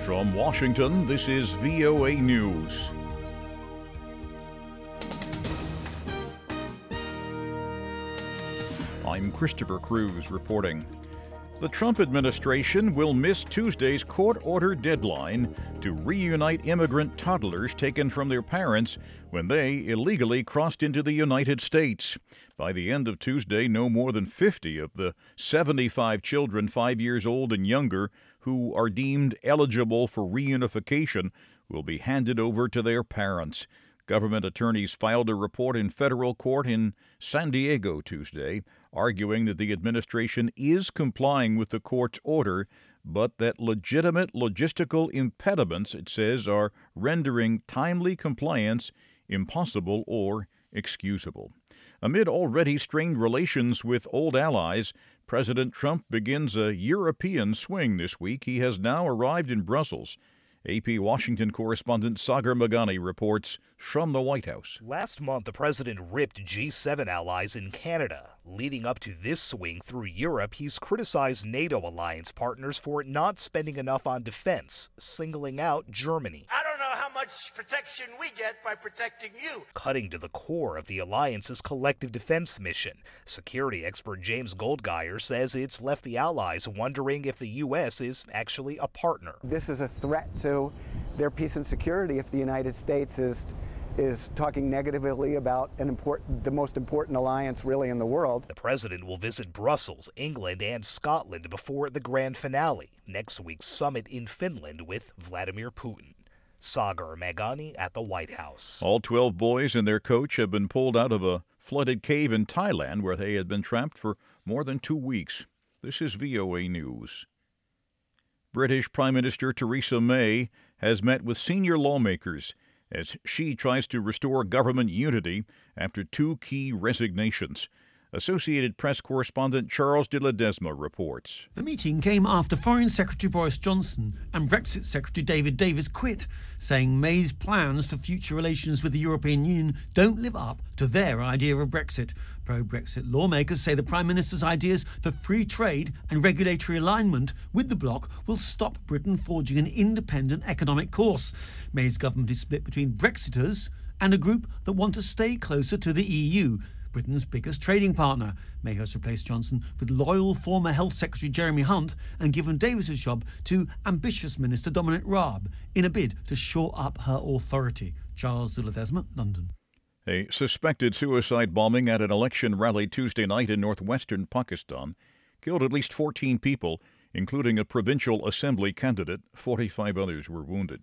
From Washington, this is VOA News. I'm Christopher Cruz reporting. The Trump administration will miss Tuesday's court-ordered deadline to reunite immigrant toddlers taken from their parents when they illegally crossed into the United States. By the end of Tuesday, no more than 50 of the 75 children 5 years old and younger who are deemed eligible for reunification will be handed over to their parents. Government attorneys filed a report in federal court in San Diego Tuesday, arguing that the administration is complying with the court's order, but that legitimate logistical impediments, it says, are rendering timely compliance impossible or excusable. Amid already strained relations with old allies, President Trump begins a European swing this week. He has now arrived in Brussels. AP Washington correspondent Sagar Meghani reports from the White House. Last month, the president ripped G7 allies in Canada. Leading up to this swing through Europe, he's criticized NATO alliance partners for not spending enough on defense, singling out Germany. I don't know how much protection we get by protecting you. Cutting to the core of the alliance's collective defense mission. Security expert James Goldgeier says it's left the allies wondering if the U.S. is actually a partner. This is a threat to their peace and security if the United States is talking negatively about the most important alliance really in the world. The president will visit Brussels, England, and Scotland before the grand finale, next week's summit in Finland with Vladimir Putin. Sagar Meghani at the White House. All 12 boys and their coach have been pulled out of a flooded cave in Thailand where they had been trapped for more than 2 weeks. This is VOA News. British Prime Minister Theresa May has met with senior lawmakers as she tries to restore government unity after 2 key resignations. Associated Press correspondent Charles de Ledesma reports. The meeting came after Foreign Secretary Boris Johnson and Brexit Secretary David Davis quit, saying May's plans for future relations with the European Union don't live up to their idea of Brexit. Pro-Brexit lawmakers say the Prime Minister's ideas for free trade and regulatory alignment with the bloc will stop Britain forging an independent economic course. May's government is split between Brexiters and a group that want to stay closer to the EU, Britain's biggest trading partner. May has replaced Johnson with loyal former Health Secretary Jeremy Hunt and given Davis's job to ambitious Minister Dominic Raab in a bid to shore up her authority. Charles de Ledesma, London. A suspected suicide bombing at an election rally Tuesday night in northwestern Pakistan killed at least 14 people, including a provincial assembly candidate. 45 others were wounded.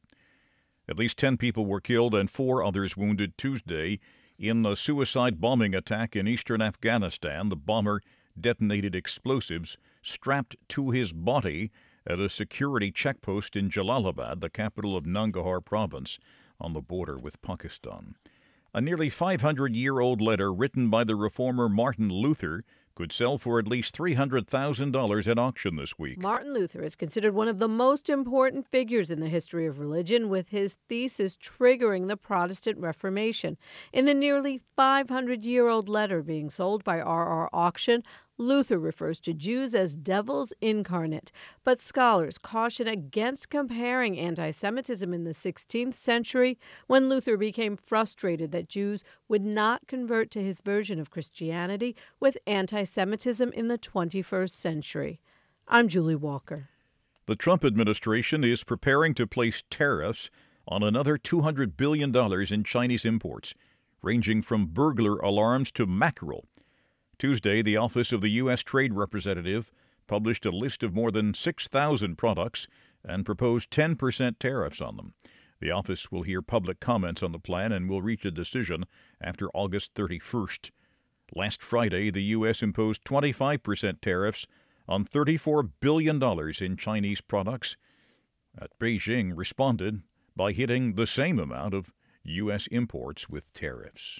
At least 10 people were killed and 4 others wounded Tuesday in a suicide bombing attack in eastern Afghanistan. The bomber detonated explosives strapped to his body at a security checkpost in Jalalabad, the capital of Nangarhar province, on the border with Pakistan. A nearly 500-year-old letter written by the reformer Martin Luther could sell for at least $300,000 at auction this week. Martin Luther is considered one of the most important figures in the history of religion, with his thesis triggering the Protestant Reformation. In the nearly 500-year-old letter being sold by R.R. Auction, Luther refers to Jews as devils incarnate, but scholars caution against comparing anti-Semitism in the 16th century, when Luther became frustrated that Jews would not convert to his version of Christianity, with anti-Semitism in the 21st century. I'm Julie Walker. The Trump administration is preparing to place tariffs on another $200 billion in Chinese imports, ranging from burglar alarms to mackerel. Tuesday, the Office of the U.S. Trade Representative published a list of more than 6,000 products and proposed 10% tariffs on them. The office will hear public comments on the plan and will reach a decision after August 31st. Last Friday, the U.S. imposed 25% tariffs on $34 billion in Chinese products. Beijing responded by hitting the same amount of U.S. imports with tariffs.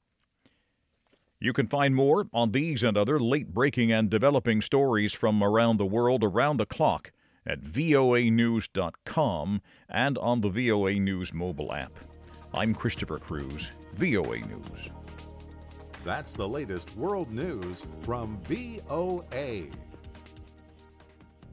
You can find more on these and other late-breaking and developing stories from around the world around the clock at voanews.com and on the VOA News mobile app. I'm Christopher Cruz, VOA News. That's the latest world news from VOA.